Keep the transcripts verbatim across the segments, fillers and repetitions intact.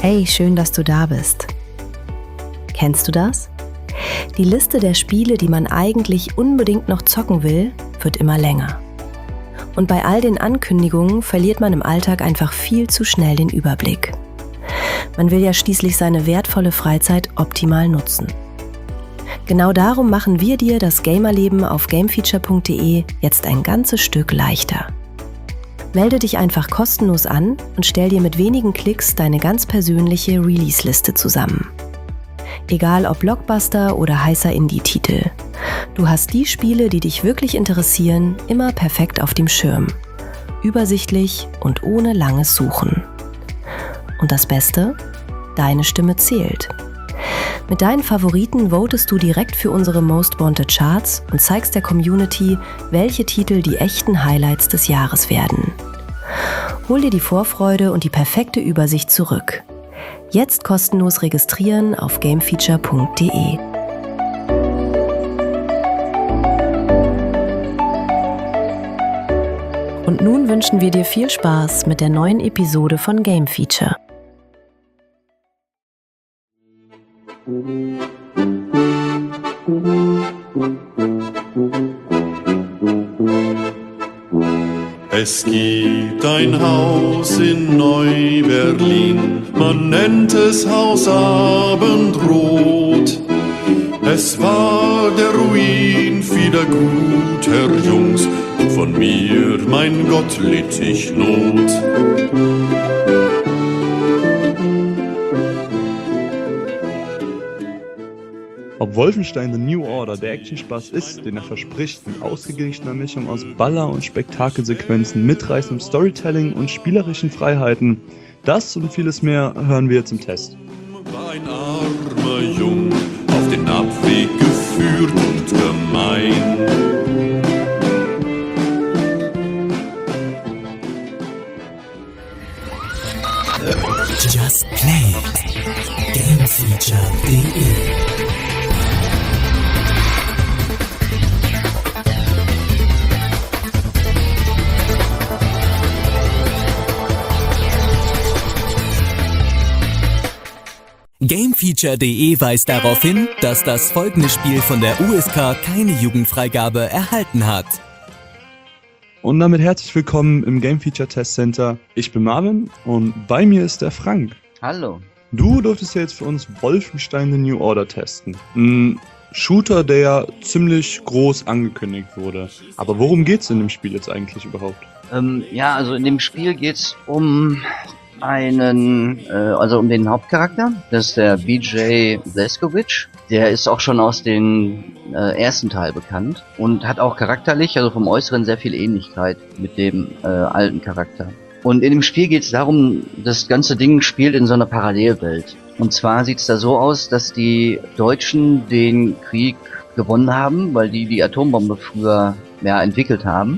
Hey, schön, dass du da bist. Kennst du das? Die Liste der Spiele, die man eigentlich unbedingt noch zocken will, wird immer länger. Und bei all den Ankündigungen verliert man im Alltag einfach viel zu schnell den Überblick. Man will ja schließlich seine wertvolle Freizeit optimal nutzen. Genau darum machen wir dir das Gamerleben auf gamefeature punkt de jetzt ein ganzes Stück leichter. Melde dich einfach kostenlos an und stell dir mit wenigen Klicks deine ganz persönliche Release-Liste zusammen. Egal ob Blockbuster oder heißer Indie-Titel. Du hast die Spiele, die dich wirklich interessieren, immer perfekt auf dem Schirm. Übersichtlich und ohne langes Suchen. Und das Beste? Deine Stimme zählt. Mit deinen Favoriten votest du direkt für unsere Most Wanted Charts und zeigst der Community, welche Titel die echten Highlights des Jahres werden. Hol dir die Vorfreude und die perfekte Übersicht zurück. Jetzt kostenlos registrieren auf gamefeature punkt de. Und nun wünschen wir dir viel Spaß mit der neuen Episode von Game Feature. Es gibt ein Haus in Neu-Berlin, man nennt es Haus Abendrot. Es war der Ruin vieler guter Jungs, von mir, mein Gott, litt ich Not. Ob Wolfenstein The New Order der Actionspaß ist, den er verspricht, mit ausgeglichener Mischung aus Baller- und Spektakelsequenzen, mitreißendem Storytelling und spielerischen Freiheiten, das und vieles mehr hören wir jetzt im Test. War ein armer Jung, auf den Abweg geführt und gemein. Just Play gamefeature punkt de Gamefeature punkt de weist darauf hin, dass das folgende Spiel von der U S K keine Jugendfreigabe erhalten hat. Und damit herzlich willkommen im Game Feature Test Center. Ich bin Marvin und bei mir ist der Frank. Hallo. Du durftest ja jetzt für uns Wolfenstein The New Order testen. Ein Shooter, der ja ziemlich groß angekündigt wurde. Aber worum geht's in dem Spiel jetzt eigentlich überhaupt? Ähm, ja, also in dem Spiel geht's um einen, äh, also um den Hauptcharakter. Das ist der B J Blazkowicz. Der ist auch schon aus dem äh, ersten Teil bekannt und hat auch charakterlich, also vom Äußeren, sehr viel Ähnlichkeit mit dem äh, alten Charakter. Und in dem Spiel geht es darum, das ganze Ding spielt in so einer Parallelwelt. Und zwar sieht es da so aus, dass die Deutschen den Krieg gewonnen haben, weil die die Atombombe früher ja, entwickelt haben.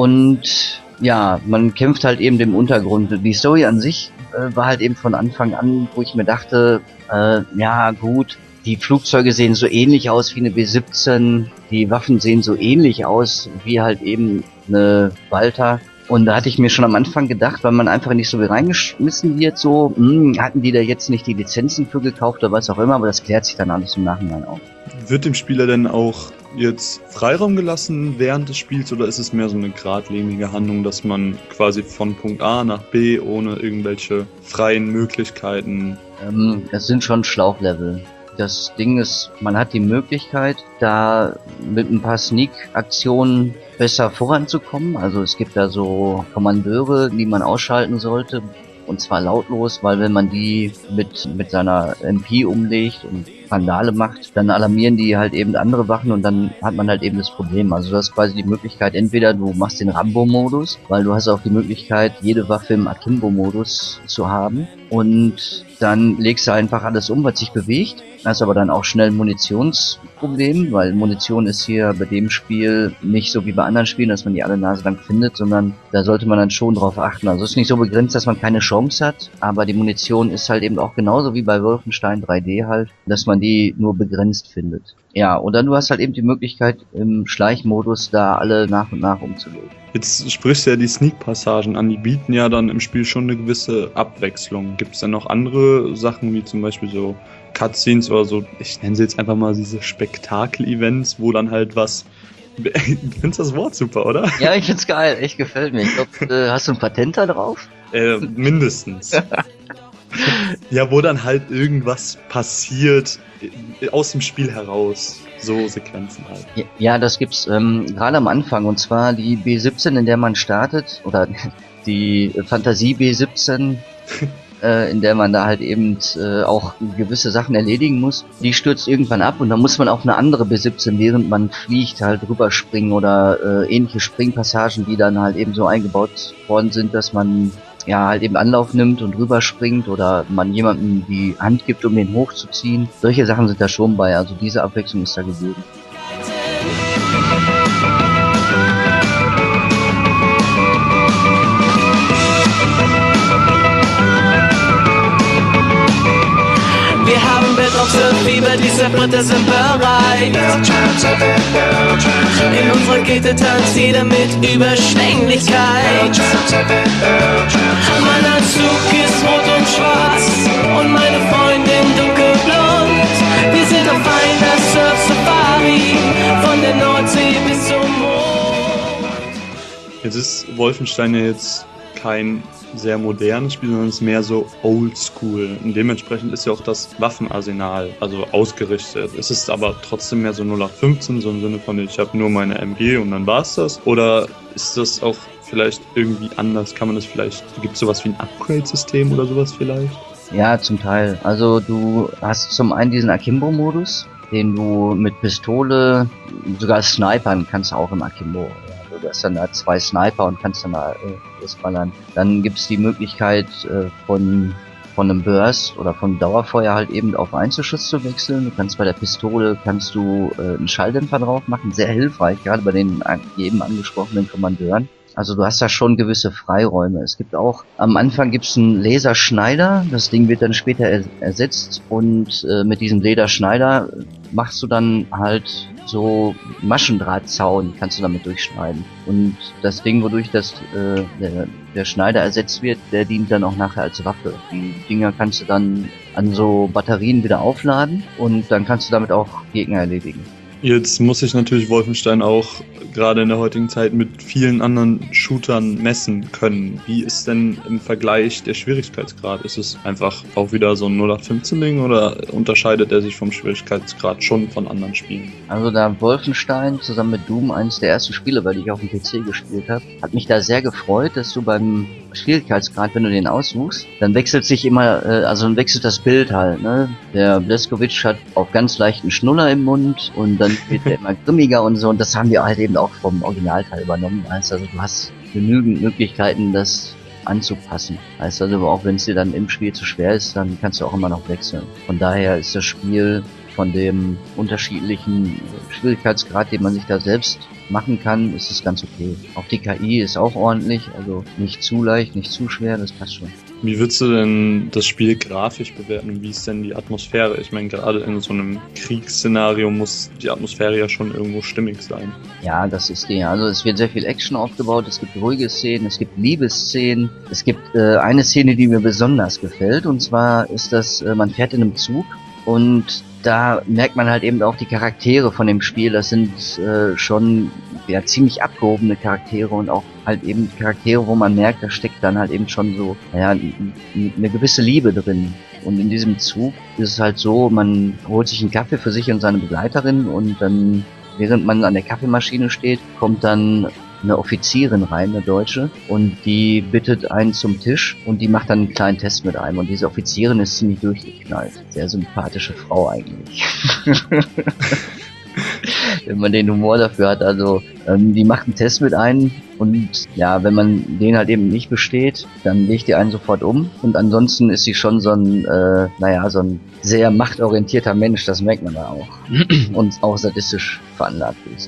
Und ja, man kämpft halt eben im Untergrund. Die Story an sich äh, war halt eben von Anfang an, wo ich mir dachte, äh, ja gut, die Flugzeuge sehen so ähnlich aus wie eine B siebzehn, die Waffen sehen so ähnlich aus wie halt eben eine Walter. Und da hatte ich mir schon am Anfang gedacht, weil man einfach nicht so viel reingeschmissen wird, so, mh, hatten die da jetzt nicht die Lizenzen für gekauft oder was auch immer, aber das klärt sich dann alles im Nachhinein auch. Wird dem Spieler denn auch jetzt Freiraum gelassen während des Spiels oder ist es mehr so eine geradlinige Handlung, dass man quasi von Punkt A nach B ohne irgendwelche freien Möglichkeiten... Ähm, es sind schon Schlauchlevel. Das Ding ist, man hat die Möglichkeit, da mit ein paar Sneak-Aktionen besser voranzukommen. Also es gibt da so Kommandeure, die man ausschalten sollte. Und zwar lautlos, weil wenn man die mit mit seiner M P umlegt und Vandale macht, dann alarmieren die halt eben andere Wachen und dann hat man halt eben das Problem. Also du hast quasi die Möglichkeit, entweder du machst den Rambo-Modus, weil du hast auch die Möglichkeit, jede Waffe im Akimbo-Modus zu haben. Und dann legst du einfach alles um, was sich bewegt. Hast aber dann auch schnell ein Munitionsproblem, weil Munition ist hier bei dem Spiel nicht so wie bei anderen Spielen, dass man die alle Nase lang findet, sondern da sollte man dann schon drauf achten. Also es ist nicht so begrenzt, dass man keine Chance hat, aber die Munition ist halt eben auch genauso wie bei Wolfenstein drei D halt, dass man die nur begrenzt findet. Ja, oder du hast halt eben die Möglichkeit, im Schleichmodus da alle nach und nach umzulegen. Jetzt sprichst du ja die Sneak-Passagen an, die bieten ja dann im Spiel schon eine gewisse Abwechslung. Gibt es denn noch andere Sachen, wie zum Beispiel so Cutscenes oder so, ich nenne sie jetzt einfach mal diese Spektakel-Events, wo dann halt was... Du findest das Wort super, oder? Ja, ich find's geil, echt gefällt mir. Ich glaube, äh, hast du ein Patent da drauf? Äh, mindestens. Ja, wo dann halt irgendwas passiert aus dem Spiel heraus. So Sequenzen halt. Ja, ja, das gibt's ähm, gerade am Anfang. Und zwar die B siebzehn, in der man startet. Oder die Fantasie B siebzehn, äh, in der man da halt eben äh, auch gewisse Sachen erledigen muss. Die stürzt irgendwann ab und dann muss man auf eine andere B siebzehn, während man fliegt, halt rüberspringen oder äh, ähnliche Springpassagen, die dann halt eben so eingebaut worden sind, dass man ja halt eben Anlauf nimmt und rüberspringt oder man jemandem die Hand gibt, um den hochzuziehen. Solche Sachen sind da schon bei, also diese Abwechslung ist da gegeben. Wir haben Betrugfieber, die Surfritter sind bereit. In unserer Kette tanzt jeder mit Überschwänglichkeit. Mein Anzug ist rot und schwarz und meine Freundin dunkelblond. Wir sind auf einer Surf-Safari von der Nordsee bis zum Mond. Jetzt ist Wolfenstein ja jetzt kein sehr modernes Spiel, sondern es ist mehr so oldschool. Und dementsprechend ist ja auch das Waffenarsenal also ausgerichtet. Es ist aber trotzdem mehr so null acht fünfzehn, so im Sinne von, ich habe nur meine M G und dann war's das. Oder ist das auch vielleicht irgendwie anders? Kann man das vielleicht, gibt es sowas wie ein Upgrade-System oder sowas vielleicht? Ja, zum Teil. Also du hast zum einen diesen Akimbo-Modus, den du mit Pistole, sogar snipern kannst du auch im Akimbo. Du hast dann da zwei Sniper und kannst dann da äh, losballern. Dann gibt's die Möglichkeit äh, von von einem Burst oder von Dauerfeuer halt eben auf Einzelschuss zu wechseln. Du kannst bei der Pistole kannst du äh, einen Schalldämpfer drauf machen, sehr hilfreich, gerade bei den eben angesprochenen Kommandeuren. Also du hast da schon gewisse Freiräume. Es gibt auch, am Anfang gibt's einen Laserschneider, das Ding wird dann später er ersetzt und äh, mit diesem Laserschneider machst du dann halt so Maschendrahtzaun, kannst du damit durchschneiden. Und das Ding, wodurch das äh, der, der Schneider ersetzt wird, der dient dann auch nachher als Waffe. Die Dinger kannst du dann an so Batterien wieder aufladen und dann kannst du damit auch Gegner erledigen. Jetzt muss sich natürlich Wolfenstein auch gerade in der heutigen Zeit mit vielen anderen Shootern messen können. Wie ist denn im Vergleich der Schwierigkeitsgrad? Ist es einfach auch wieder so ein null acht fünfzehn Ding oder unterscheidet er sich vom Schwierigkeitsgrad schon von anderen Spielen? Also da Wolfenstein zusammen mit Doom eines der ersten Spiele, weil ich auf dem P C gespielt habe, hat mich da sehr gefreut, dass du beim Schwierigkeitsgrad, wenn du den aussuchst, dann wechselt sich immer, äh, also dann wechselt das Bild halt, ne? Der Blazkowicz hat auf ganz leichten Schnuller im Mund und dann wird der immer grimmiger und so, und das haben wir halt eben auch vom Originalteil übernommen. Also du hast genügend Möglichkeiten, das anzupassen. Heißt also, auch wenn es dir dann im Spiel zu schwer ist, dann kannst du auch immer noch wechseln. Von daher ist das Spiel von dem unterschiedlichen Schwierigkeitsgrad, den man sich da selbst machen kann, ist es ganz okay. Auch die K I ist auch ordentlich, also nicht zu leicht, nicht zu schwer, das passt schon. Wie würdest du denn das Spiel grafisch bewerten? Wie ist denn die Atmosphäre? Ich meine, gerade in so einem Kriegsszenario muss die Atmosphäre ja schon irgendwo stimmig sein. Ja, das ist die. Also es wird sehr viel Action aufgebaut, es gibt ruhige Szenen, es gibt Liebesszenen. Es gibt äh, eine Szene, die mir besonders gefällt, und zwar ist das, äh, man fährt in einem Zug und da merkt man halt eben auch die Charaktere von dem Spiel. Das sind äh, schon ja, ziemlich abgehobene Charaktere und auch halt eben Charaktere, wo man merkt, da steckt dann halt eben schon so ja, eine gewisse Liebe drin. Und in diesem Zug ist es halt so, man holt sich einen Kaffee für sich und seine Begleiterin und dann, während man an der Kaffeemaschine steht, kommt dann eine Offizierin rein, eine Deutsche, und die bittet einen zum Tisch und die macht dann einen kleinen Test mit einem, und diese Offizierin ist ziemlich durchgeknallt. Sehr sympathische Frau eigentlich. Wenn man den Humor dafür hat, also ähm, die macht einen Test mit einem und ja, wenn man den halt eben nicht besteht, dann legt die einen sofort um, und ansonsten ist sie schon so ein, äh, naja, so ein sehr machtorientierter Mensch, das merkt man da auch. Und auch sadistisch veranlagt, würde ich sagen.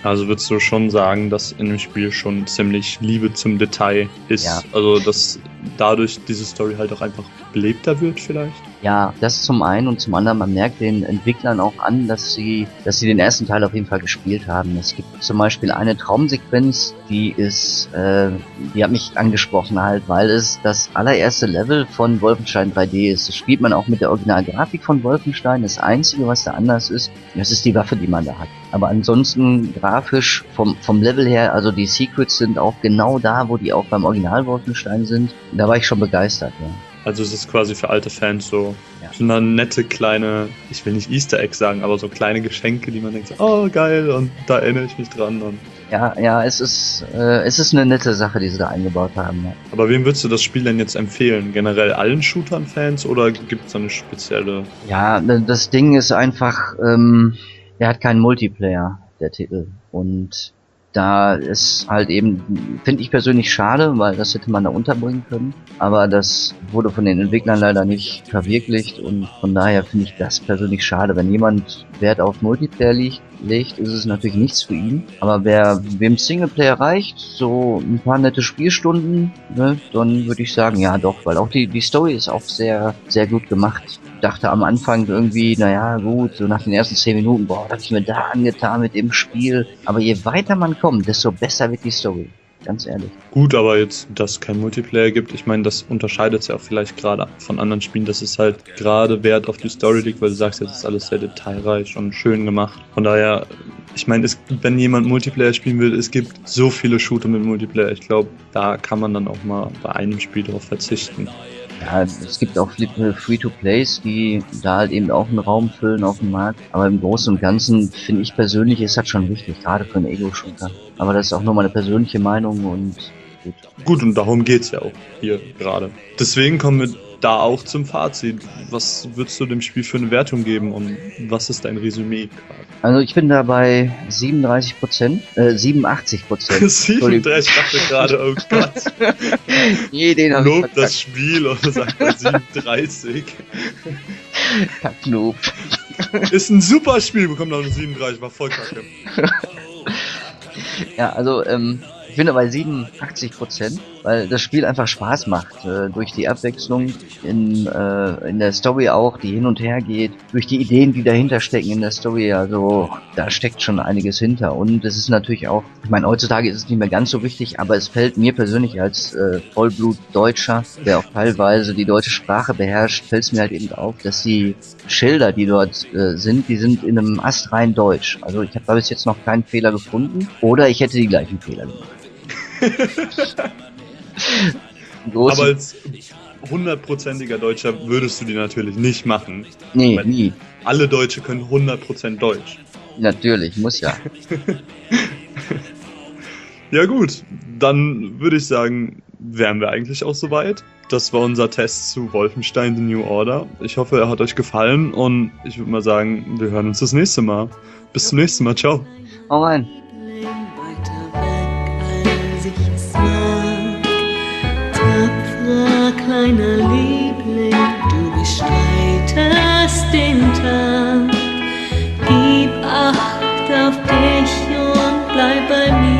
Also würdest du schon sagen, dass in dem Spiel schon ziemlich Liebe zum Detail ist? Ja. Also dass dadurch diese Story halt auch einfach belebter wird vielleicht? Ja, das zum einen und zum anderen, man merkt den Entwicklern auch an, dass sie, dass sie den ersten Teil auf jeden Fall gespielt haben. Es gibt zum Beispiel eine Traumsequenz, die ist, äh, die hat mich angesprochen halt, weil es das allererste Level von Wolfenstein drei D ist. Das spielt man auch mit der Originalgrafik von Wolfenstein. Das Einzige, was da anders ist, das ist die Waffe, die man da hat. Aber ansonsten grafisch vom, vom Level her, also die Secrets sind auch genau da, wo die auch beim Original Wolfenstein sind. Da war ich schon begeistert, ja. Also es ist quasi für alte Fans so, Ja. so eine nette kleine, ich will nicht Easter Egg sagen, aber so kleine Geschenke, die man denkt, so, oh geil, und da erinnere ich mich dran. Und Ja, ja, es ist, äh, es ist eine nette Sache, die sie da eingebaut haben, ja. aber wem würdest du das Spiel denn jetzt empfehlen? Generell allen Shootern-Fans oder gibt es da eine spezielle? Ja, das Ding ist einfach, ähm, der hat keinen Multiplayer, der Titel. Und da ist halt eben, finde ich persönlich schade, weil das hätte man da unterbringen können. Aber das wurde von den Entwicklern leider nicht verwirklicht und von daher finde ich das persönlich schade. Wenn jemand Wert auf Multiplayer liegt, legt, ist es natürlich nichts für ihn. Aber wer wem Singleplayer reicht, so ein paar nette Spielstunden, ne, dann würde ich sagen, ja doch, weil auch die, die Story ist auch sehr, sehr gut gemacht. Ich dachte am Anfang irgendwie, naja gut, so nach den ersten zehn Minuten, boah, was hab ich mir da angetan mit dem Spiel. Aber je weiter man kommt, desto besser wird die Story. Ganz ehrlich. Gut, aber jetzt, dass es kein Multiplayer gibt, ich meine, das unterscheidet es ja auch vielleicht gerade von anderen Spielen, dass es halt gerade Wert auf die Story liegt, weil du sagst, jetzt ist alles sehr detailreich und schön gemacht. Von daher, ich meine, es, wenn jemand Multiplayer spielen will, es gibt so viele Shooter mit Multiplayer, ich glaube, da kann man dann auch mal bei einem Spiel darauf verzichten. Ja, es gibt auch Free-to-Plays, die da halt eben auch einen Raum füllen auf dem Markt. Aber im Großen und Ganzen finde ich persönlich, ist das schon wichtig, gerade für einen Ego-Shooter. Aber das ist auch nur meine persönliche Meinung und gut. Gut, und darum geht's ja auch hier gerade. Deswegen kommen wir da auch zum Fazit. Was würdest du dem Spiel für eine Wertung geben und was ist dein Resümee gerade? Also ich bin da bei siebenunddreißig Prozent, äh, siebenundachtzig Prozent. siebenunddreißig, ich dachte gerade, oh Gott. Nee, den hab ich Lob das verkackt. Spiel oder sagt bei siebenunddreißig. Kacknoob. Ist ein super Spiel, bekommt auch eine siebenunddreißig, war voll kacke. Ja, also ähm, ich bin da bei siebenundachtzig Prozent, weil das Spiel einfach Spaß macht. Äh, durch die Abwechslung in, äh, in der Story auch, die hin und her geht, durch die Ideen, die dahinter stecken in der Story, also da steckt schon einiges hinter. Und es ist natürlich auch, ich meine, heutzutage ist es nicht mehr ganz so wichtig, aber es fällt mir persönlich als äh, Vollblut-Deutscher, der auch teilweise die deutsche Sprache beherrscht, fällt es mir halt eben auf, dass die Schilder, die dort äh, sind, die sind in einem astrein Deutsch. Also ich habe da bis jetzt noch keinen Fehler gefunden oder ich hätte die gleichen Fehler gemacht. Großen- Aber als hundertprozentiger Deutscher würdest du die natürlich nicht machen. Nee, Weil nie. alle Deutsche können hundert Prozent Deutsch. Natürlich, muss ja. Ja gut, dann würde ich sagen, wären wir eigentlich auch soweit. Das war unser Test zu Wolfenstein The New Order. Ich hoffe, er hat euch gefallen und ich würde mal sagen, wir hören uns das nächste Mal. Bis zum nächsten Mal, ciao. Hau rein. Weiter weg, als ich es mag. Tapferer kleiner Liebling, du bestreitest den Tag. Gib Acht auf dich und bleib bei mir.